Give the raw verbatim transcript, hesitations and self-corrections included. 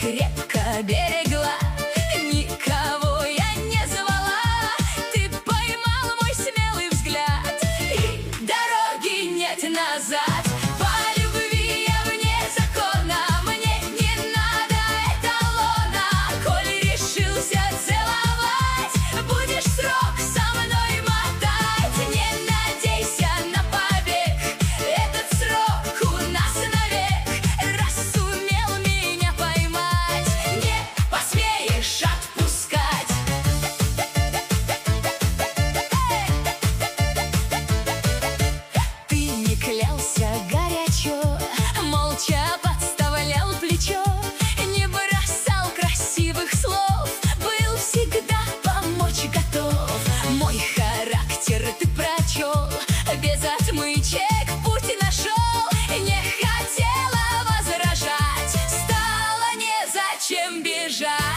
крепко берегла. Никого я не звала, ты поймал мой смелый взгляд, и дороги нет назад. По любви я вне закона, мне не надо эталона. Коль решился целовать, будешь срок со мной мотать. Не надейся на побег, этот срок у нас навек. Раз сумел меня поймать, не посмеешь отпускать. Ты не клялся горячо, молча подставлял плечо, не бросал красивых слов, был всегда помочь готов. Мой характер ты прочел, без отмычек путь нашел. Не хотела возражать, стало незачем бежать.